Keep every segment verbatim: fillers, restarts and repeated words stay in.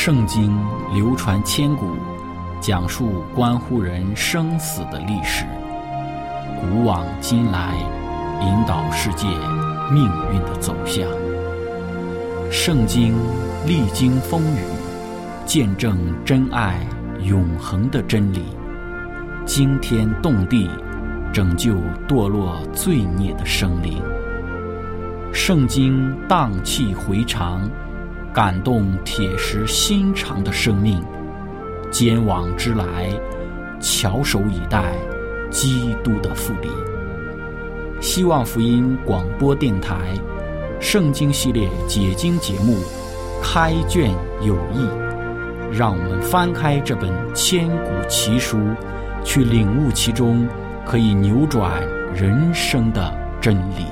圣经流传千古，讲述关乎人生死的历史，古往今来，引导世界命运的走向。圣经历经风雨，见证真爱永恒的真理，惊天动地，拯救堕落罪孽的生灵。圣经荡气回肠，感动铁石心肠的生命。坚往之来，翘首以待基督的复临。希望福音广播电台圣经系列解经节目开卷有益，让我们翻开这本千古奇书，去领悟其中可以扭转人生的真理。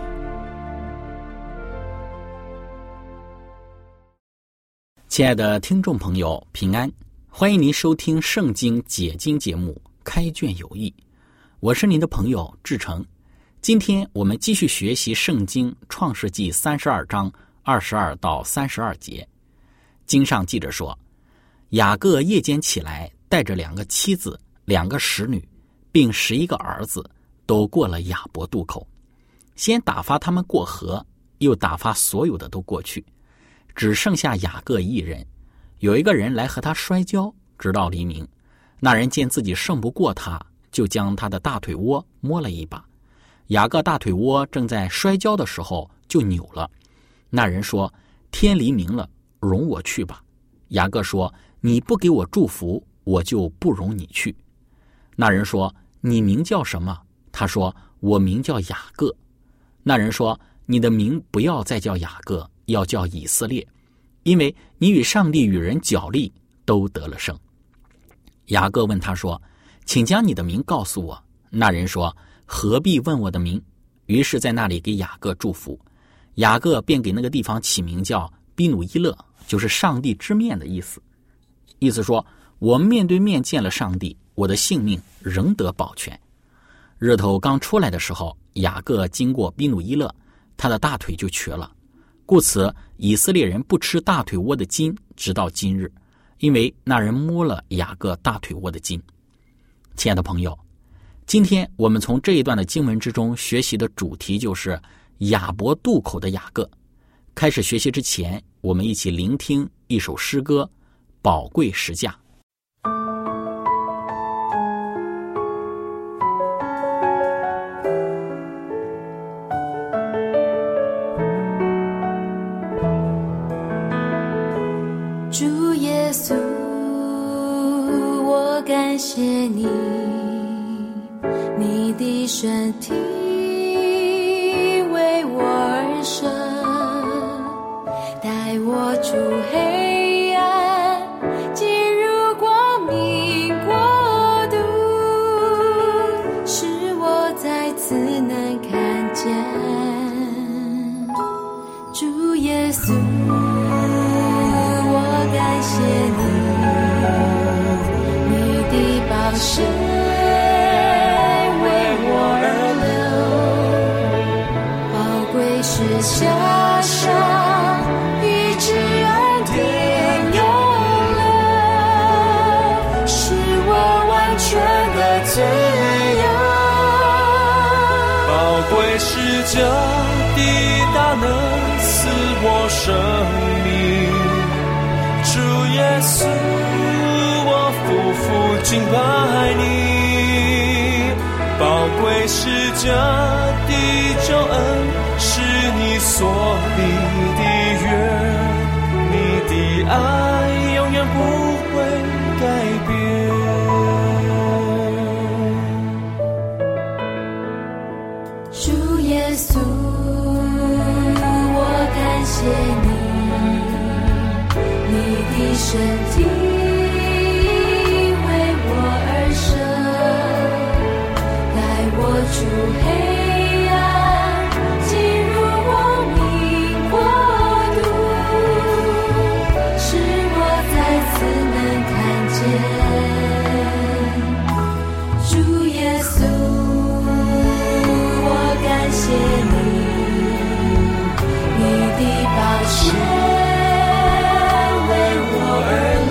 亲爱的听众朋友，平安，欢迎您收听圣经解经节目开卷有益，我是您的朋友志成。今天我们继续学习圣经创世纪三十二章二十二到三十二节。经上记着说，雅各夜间起来，带着两个妻子、两个使女，并十一个儿子，都过了雅博渡口。先打发他们过河，又打发所有的都过去，只剩下雅各一人。有一个人来和他摔跤，直到黎明。那人见自己胜不过他，就将他的大腿窝摸了一把。雅各大腿窝正在摔跤的时候就扭了。那人说，天黎明了，容我去吧。雅各说，你不给我祝福，我就不容你去。那人说，你名叫什么？他说，我名叫雅各。那人说，你的名不要再叫雅各，要叫以色列，因为你与上帝与人角力，都得了胜。雅各问他说，请将你的名告诉我。那人说，何必问我的名？于是在那里给雅各祝福。雅各便给那个地方起名叫比努伊勒，就是上帝之面的意思。意思说，我面对面见了上帝，我的性命仍得保全。日头刚出来的时候，雅各经过比努伊勒，他的大腿就瘸了。故此以色列人不吃大腿窝的筋，直到今日，因为那人摸了雅各大腿窝的筋。亲爱的朋友，今天我们从这一段的经文之中学习的主题就是雅博渡口的雅各。开始学习之前，我们一起聆听一首诗歌，宝贵十架。 主耶稣，我感谢你，你的身体为我而生，带我出黑暗，进入光明国度，使我再次能看见主耶稣。感谢你，你的宝血为我而流，宝贵是加上医治恩典永留，使我完全的自由。 宝贵是加的大能赐我生命，主耶稣，我夫妇敬拜你。宝贵是加的救恩，是你所立的约，你的爱永远不会改变。 主耶稣，我感谢你，你的身体为我而生，带我出黑暗，进入光明国度，使我再次能看见主耶稣。我感谢你，你的宝血为我而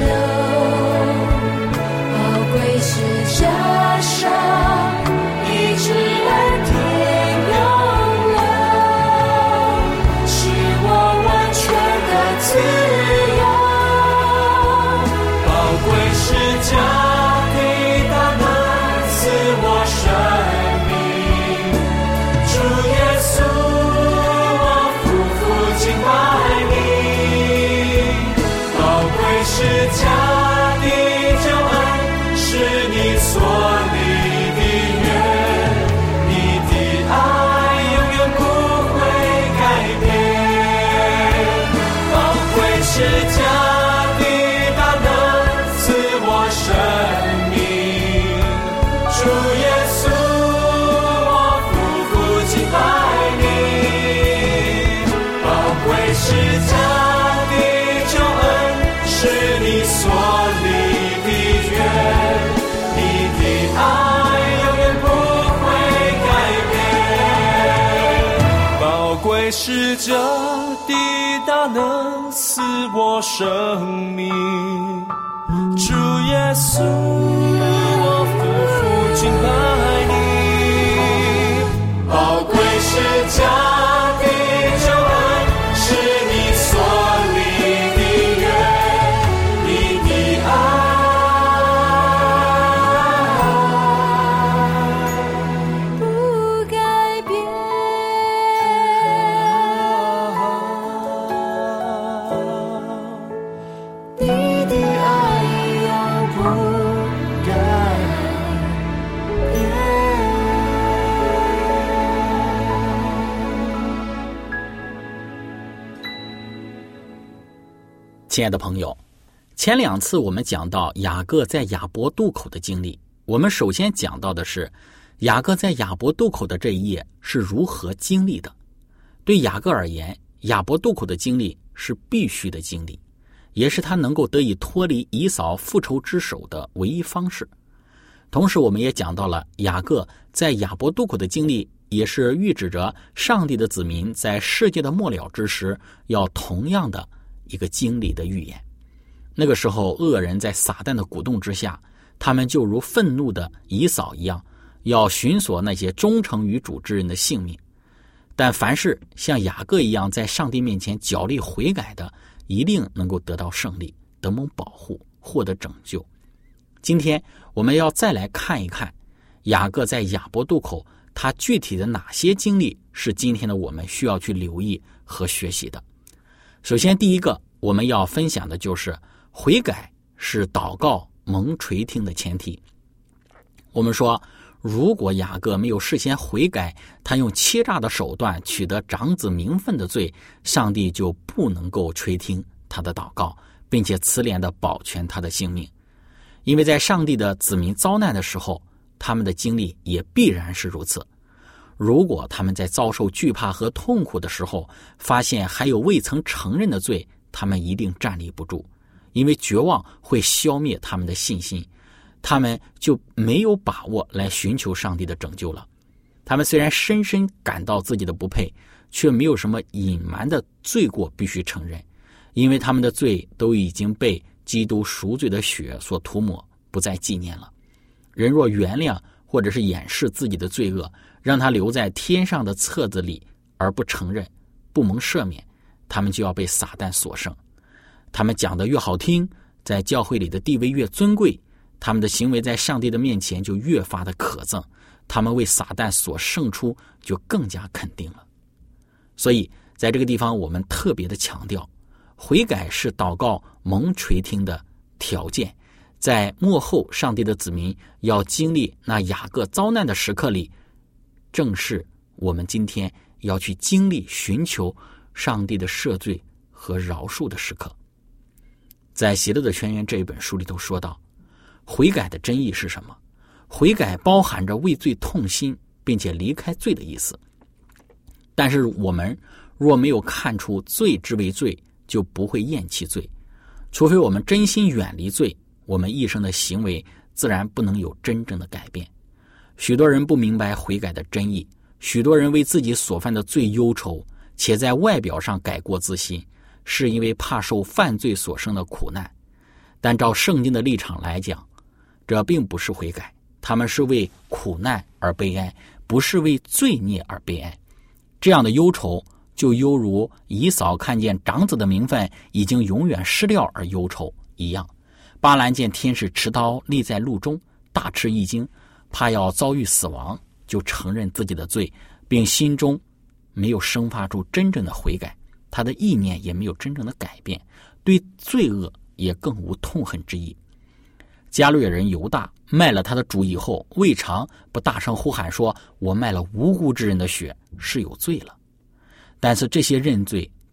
十架的大能赐我生命，主耶稣，我夫妇敬拜你，宝贵十架的救恩是你所立的约，你的爱永远不会改变，宝贵十架的大能赐我生命，主耶稣，我夫妇敬拜你，宝贵十架的救恩是你所立的约，你的爱不改变，你的爱要不改变。 亲爱的朋友，前两次我们讲到雅各在雅博渡口的经历，我们首先讲到的是雅各在雅博渡口的这一夜是如何经历的。对雅各而言，雅博渡口的经历是必须的经历，也是他能够得以脱离以扫复仇之手的唯一方式。同时我们也讲到了雅各在雅博渡口的经历，也是预指着上帝的子民在世界的末了之时要同样的一个经历的预言。那个时候恶人在撒旦的鼓动之下，他们就如愤怒的以扫一样，要寻索那些忠诚于主之人的性命。但凡是像雅各一样在上帝面前脚力悔改的，一定能够得到胜利，得蒙保护，获得拯救。今天我们要再来看一看雅各在雅博渡口他具体的哪些经历是今天的我们需要去留意和学习的。首先第一个我们要分享的就是悔改是祷告蒙垂听的前提。我们说如果雅各没有事先悔改，他用欺诈的手段取得长子名分的罪，上帝就不能够垂听他的祷告，并且慈怜地保全他的性命。因为在上帝的子民遭难的时候，他们的经历也必然是如此。如果他们在遭受惧怕和痛苦的时候，发现还有未曾承认的罪，他们一定站立不住，因为绝望会消灭他们的信心，他们就没有把握来寻求上帝的拯救了。他们虽然深深感到自己的不配，却没有什么隐瞒的罪过必须承认，因为他们的罪都已经被基督赎罪的血所涂抹，不再纪念了。人若原谅或者是掩饰自己的罪恶，让他留在天上的册子里而不承认，不蒙赦免，他们就要被撒旦所胜。他们讲得越好听，在教会里的地位越尊贵，他们的行为在上帝的面前就越发的可憎，他们为撒旦所胜出就更加肯定了。所以在这个地方我们特别的强调，悔改是祷告蒙垂听的条件。在末后上帝的子民要经历那雅各遭难的时刻里，正是我们今天要去经历寻求上帝的赦罪和饶恕的时刻。在《喜乐的泉源》这一本书里头说到，悔改的真意是什么？悔改包含着为罪痛心并且离开罪的意思。但是我们若没有看出罪之为罪，就不会厌弃罪。除非我们真心远离罪，我们一生的行为自然不能有真正的改变。许多人不明白悔改的真意，许多人为自己所犯的罪忧愁，且在外表上改过自新，是因为怕受犯罪所生的苦难。但照圣经的立场来讲，这并不是悔改，他们是为苦难而悲哀，不是为罪孽而悲哀。这样的忧愁就犹如以扫看见长子的名分已经永远失掉而忧愁一样。巴兰见天使持刀立在路中，大吃一惊，怕要遭遇死亡，就承认自己的罪，并心中没有生发出真正的悔改，他的意念也没有真正的改变，对罪恶也更无痛恨之意。加略人犹大卖了他的主以后，未尝不大声呼喊说，我卖了无辜之人的血，是有罪了。但是这些认罪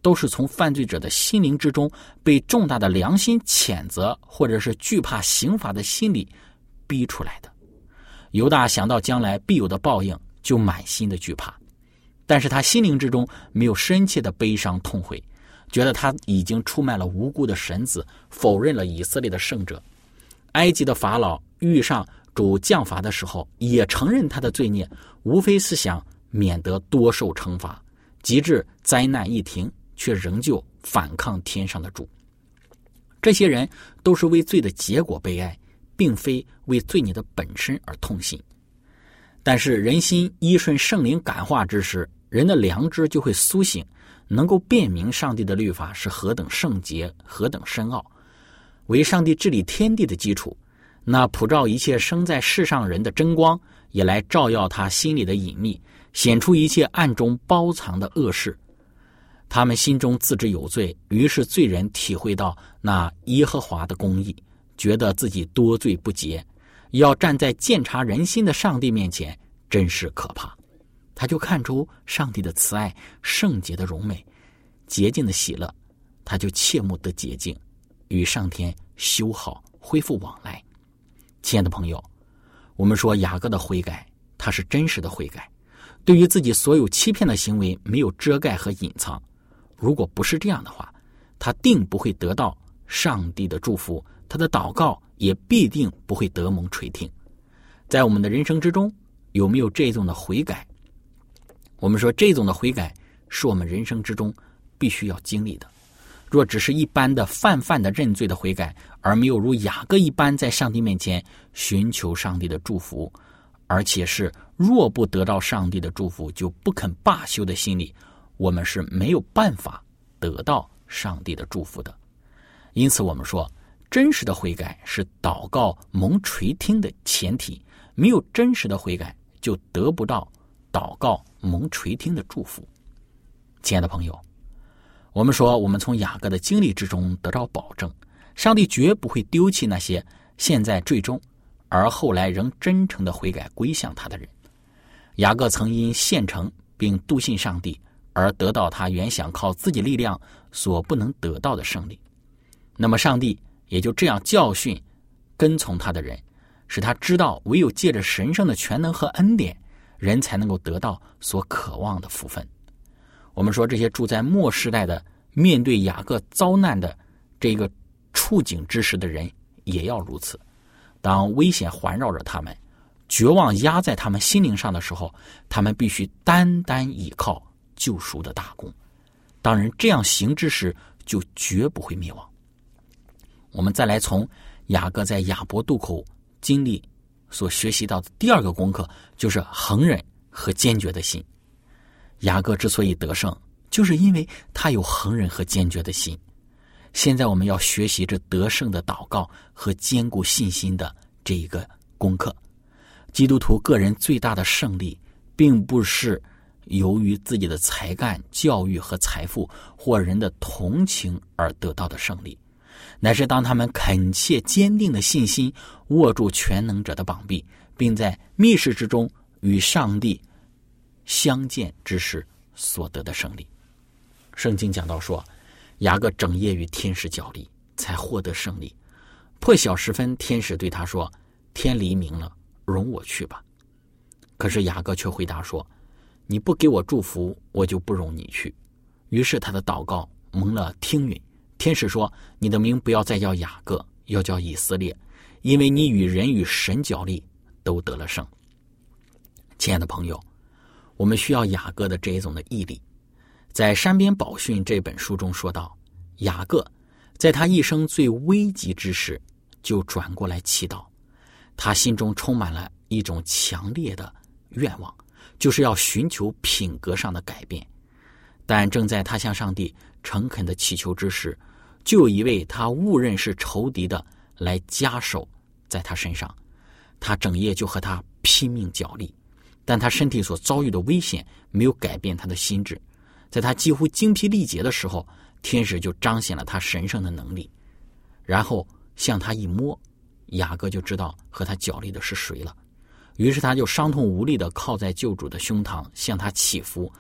都是从犯罪者的心灵之中被重大的良心谴责或者是惧怕刑罚的心理逼出来的。犹大想到将来必有的报应，就满心的惧怕，但是他心灵之中没有深切的悲伤痛悔，觉得他已经出卖了无辜的神子，否认了以色列的圣者。埃及的法老遇上主降罚的时候，也承认他的罪孽，无非是想免得多受惩罚，及至灾难一停，却仍旧反抗天上的主。这些人都是为罪的结果悲哀，并非为罪孽的本身而痛心。但是人心依顺圣灵感化之时，人的良知就会苏醒，能够辨明上帝的律法是何等圣洁，何等深奥，为上帝治理天地的基础。那普照一切生在世上人的真光，也来照耀他心里的隐秘，显出一切暗中包藏的恶事。他们心中自知有罪，于是罪人体会到那耶和华的公义，觉得自己多罪不洁，要站在鉴察人心的上帝面前，真是可怕。他就看出上帝的慈爱、圣洁的荣美、洁净的喜乐，他就切慕得洁净，与上天修好，恢复往来。亲爱的朋友，我们说雅各的悔改，他是真实的悔改，对于自己所有欺骗的行为没有遮盖和隐藏。如果不是这样的话，他定不会得到上帝的祝福，他的祷告也必定不会得蒙垂听。在我们的人生之中，有没有这种的悔改？我们说这种的悔改是我们人生之中必须要经历的。若只是一般的泛泛的认罪的悔改，而没有如雅各一般在上帝面前寻求上帝的祝福，而且是若不得到上帝的祝福就不肯罢休的心理，我们是没有办法得到上帝的祝福的。因此我们说，真实的悔改是祷告蒙垂听的前提，没有真实的悔改就得不到祷告蒙垂听的祝福。亲爱的朋友，我们说我们从雅各的经历之中得到保证，上帝绝不会丢弃那些现在最终而后来仍真诚的悔改归向他的人。雅各曾因献诚并笃信上帝而得到他原想靠自己力量所不能得到的胜利，那么上帝也就这样教训跟从他的人，使他知道唯有借着神圣的全能和恩典，人才能够得到所渴望的福分。我们说这些住在末世代的面对雅各遭难的这个处境之时的人也要如此。当危险环绕着他们，绝望压在他们心灵上的时候，他们必须单单依靠救赎的大功。当人这样行之时，就绝不会灭亡。我们再来从雅各在雅博渡口经历所学习到的第二个功课，就是恒忍和坚决的心。雅各之所以得胜，就是因为他有恒忍和坚决的心。现在我们要学习这得胜的祷告和坚固信心的这一个功课。基督徒个人最大的胜利，并不是由于自己的才干、教育和财富或人的同情而得到的胜利，乃是当他们恳切坚定的信心握住全能者的膀臂，并在密室之中与上帝相见之时所得的胜利。圣经讲到说，雅各整夜与天使较力，才获得胜利。破晓时分，天使对他说，天黎明了，容我去吧。可是雅各却回答说，你不给我祝福，我就不容你去。于是他的祷告蒙了听允。天使说，你的名不要再叫雅各，要叫以色列，因为你与人与神较力，都得了胜。亲爱的朋友，我们需要雅各的这一种的毅力。在山边宝训这本书中说到，雅各在他一生最危急之时就转过来祈祷，他心中充满了一种强烈的愿望，就是要寻求品格上的改变。但正在他向上帝诚恳的祈求之时，就有一位他误认是仇敌的来加手在他身上，他整夜就和他拼命角力，但他身体所遭遇的危险没有改变他的心智。在他几乎精疲力竭的时候，天使就彰显了他神圣的能力，然后向他一摸，雅各就知道和他角力的是谁了。于是他就伤痛无力地靠在救主的胸膛向他祈福，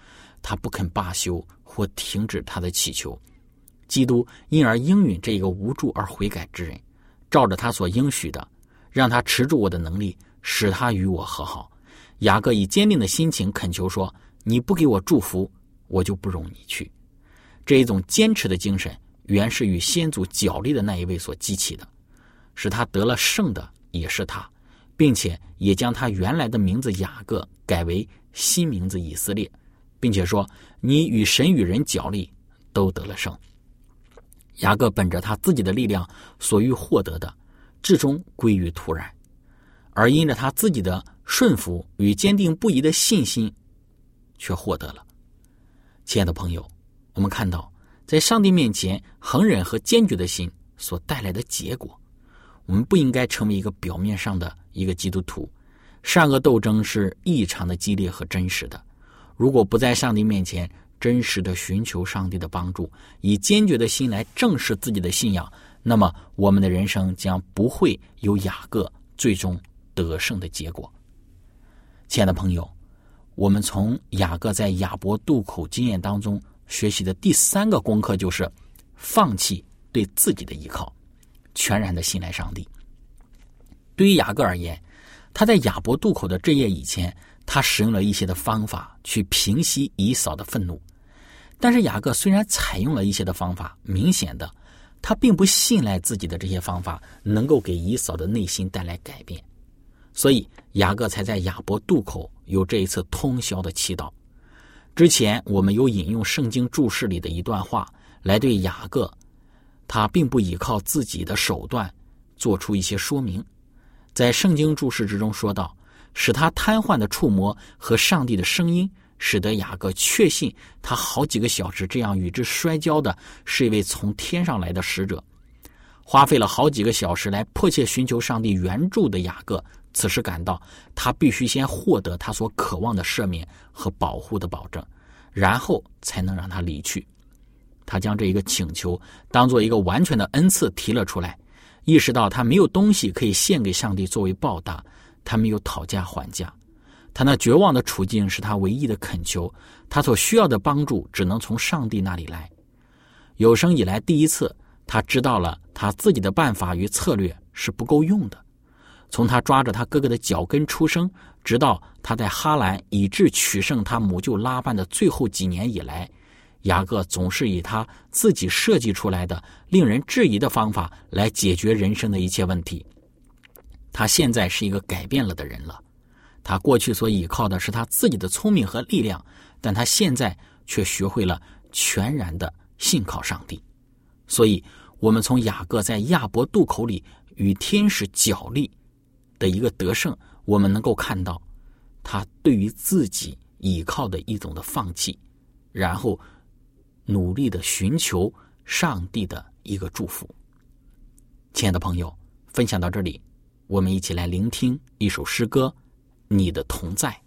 他不肯罢休或停止他的祈求。基督因而应允这一个无助而悔改之人，照着他所应许的，让他持住我的能力，使他与我和好。雅各以坚定的心情恳求说，你不给我祝福，我就不容你去。这一种坚持的精神原是与先祖角力的那一位所激起的，使他得了胜的也是他，并且也将他原来的名字雅各改为新名字以色列，并且说，你与神与人角力都得了胜。雅各本着他自己的力量所欲获得的，至终归于突然，而因着他自己的顺服与坚定不移的信心，却获得了。亲爱的朋友，我们看到在上帝面前恒忍和坚决的心所带来的结果，我们不应该成为一个表面上的一个基督徒。善恶斗争是异常的激烈和真实的，如果不在上帝面前真实的寻求上帝的帮助，以坚决的心来正视自己的信仰，那么我们的人生将不会有雅各最终得胜的结果。亲爱的朋友，我们从雅各在亚伯渡口经验当中学习的第三个功课，就是放弃对自己的依靠，全然的信赖上帝。对于雅各而言，他在亚伯渡口的这夜以前，他使用了一些的方法去平息以扫的愤怒。但是雅各虽然采用了一些的方法，明显的他并不信赖自己的这些方法能够给以扫的内心带来改变，所以雅各才在亚伯渡口有这一次通宵的祈祷。之前我们有引用圣经注释里的一段话来对雅各他并不依靠自己的手段做出一些说明。在圣经注释之中说到，使他瘫痪的触摸和上帝的声音，使得雅各确信他好几个小时这样与之摔跤的是一位从天上来的使者。花费了好几个小时来迫切寻求上帝援助的雅各，此时感到他必须先获得他所渴望的赦免和保护的保证，然后才能让他离去。他将这一个请求当作一个完全的恩赐提了出来，意识到他没有东西可以献给上帝作为报答，他没有讨价还价。他那绝望的处境是他唯一的恳求，他所需要的帮助只能从上帝那里来。有生以来第一次，他知道了他自己的办法与策略是不够用的。从他抓着他哥哥的脚跟出生，直到他在哈兰以致取胜他母舅拉班的最后几年以来，雅各总是以他自己设计出来的令人质疑的方法来解决人生的一切问题。他现在是一个改变了的人了，他过去所依靠的是他自己的聪明和力量，但他现在却学会了全然的信靠上帝。所以我们从雅各在亚伯渡口里与天使角力的一个得胜，我们能够看到他对于自己依靠的一种的放弃，然后努力的寻求上帝的一个祝福。亲爱的朋友，分享到这里，我们一起来聆听一首诗歌，你的同在。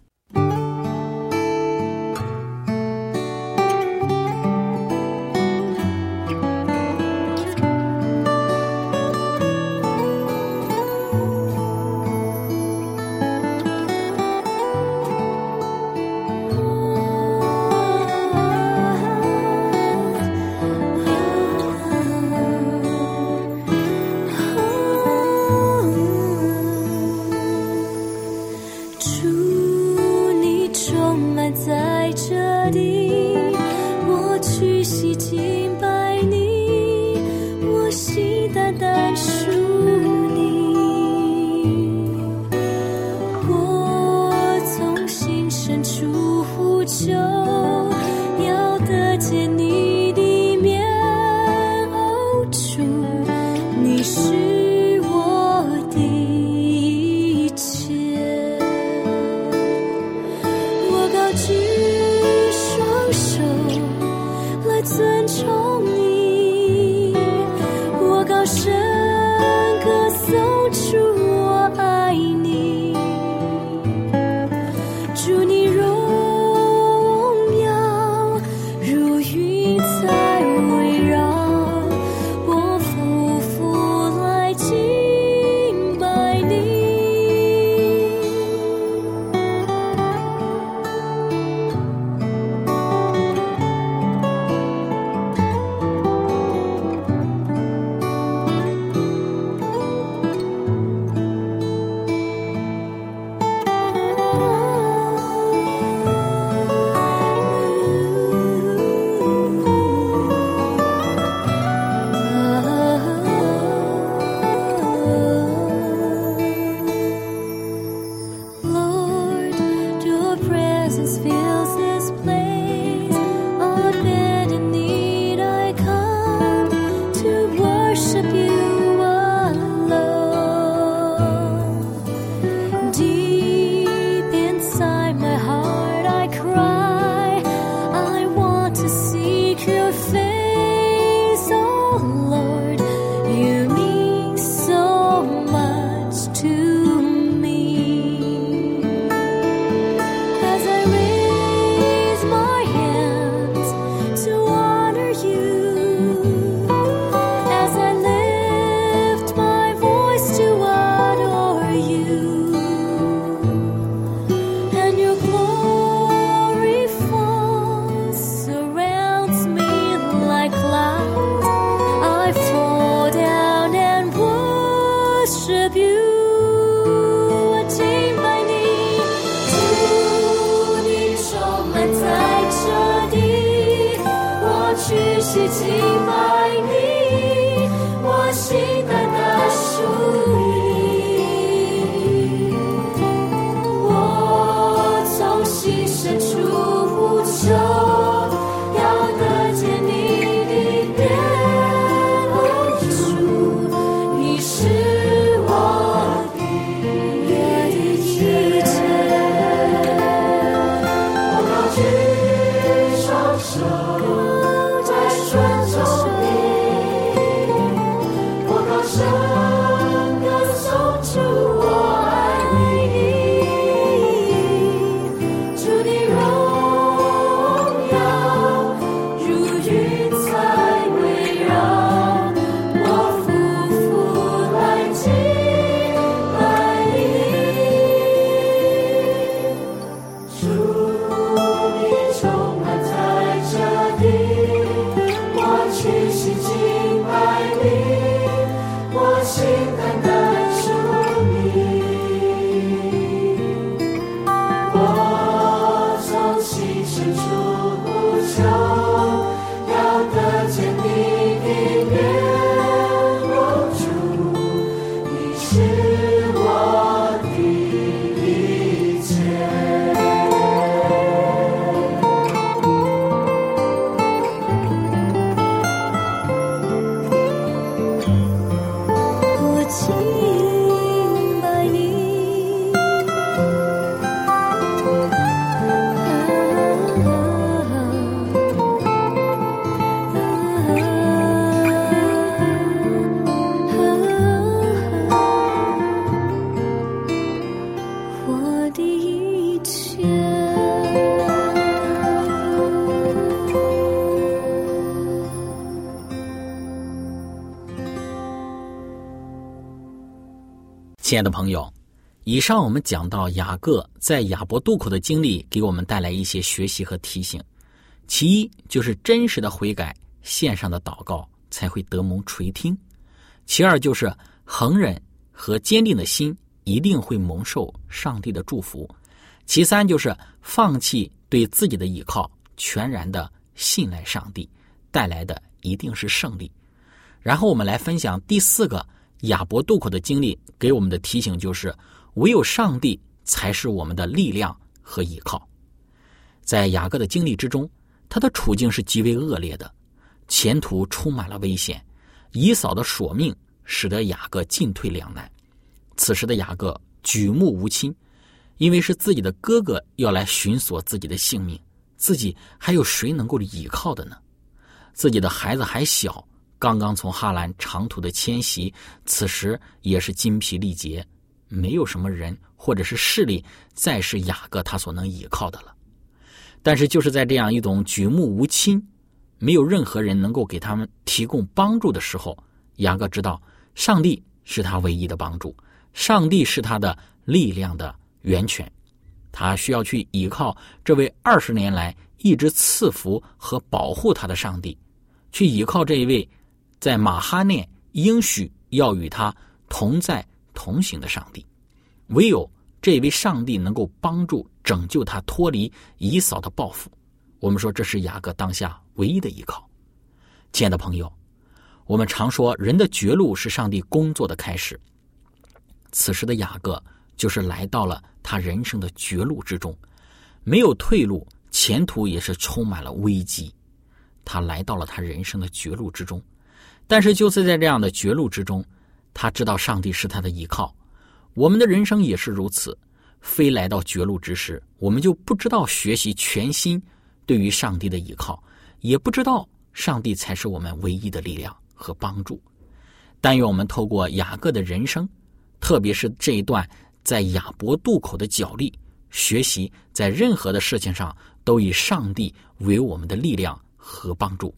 亲爱的朋友，以上我们讲到雅各在雅博渡口的经历，给我们带来一些学习和提醒。其一就是真实的悔改，线上的祷告才会得蒙垂听；其二就是恒忍和坚定的心一定会蒙受上帝的祝福；其三就是放弃对自己的倚靠，全然的信赖上帝，带来的一定是胜利。然后我们来分享第四个雅博渡口的经历，给我们的提醒就是唯有上帝才是我们的力量和依靠。在雅各的经历之中，他的处境是极为恶劣的，前途充满了危险，以扫的索命使得雅各进退两难。此时的雅各举目无亲，因为是自己的哥哥要来寻索自己的性命，自己还有谁能够倚靠的呢？自己的孩子还小，刚刚从哈兰长途的迁徙，此时也是筋疲力竭，没有什么人或者是势力再是雅各他所能倚靠的了。但是就是在这样一种举目无亲，没有任何人能够给他们提供帮助的时候，雅各知道上帝是他唯一的帮助，上帝是他的力量的源泉，他需要去依靠这位二十年来一直赐福和保护他的上帝，去依靠这一位在马哈念应许要与他同在同行的上帝。唯有这位上帝能够帮助拯救他脱离以扫的报复，我们说这是雅各当下唯一的依靠。亲爱的朋友，我们常说人的绝路是上帝工作的开始，此时的雅各就是来到了他人生的绝路之中，没有退路，前途也是充满了危机，他来到了他人生的绝路之中。但是就是在这样的绝路之中，他知道上帝是他的依靠。我们的人生也是如此，非来到绝路之时，我们就不知道学习全心对于上帝的依靠，也不知道上帝才是我们唯一的力量和帮助。但愿我们透过雅各的人生，特别是这一段在雅博渡口的角力，学习在任何的事情上都以上帝为我们的力量和帮助，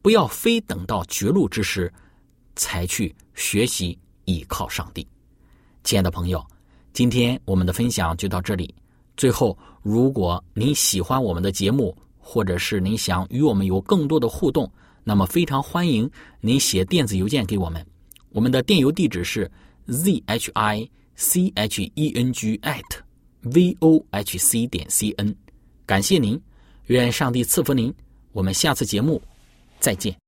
不要非等到绝路之时才去学习倚靠上帝。亲爱的朋友，今天我们的分享就到这里。最后，如果您喜欢我们的节目，或者是您想与我们有更多的互动，那么非常欢迎您写电子邮件给我们。我们的电邮地址是 z h i c h e n g at v o h c 点 c n。感谢您，愿上帝赐福您。我们下次节目再见。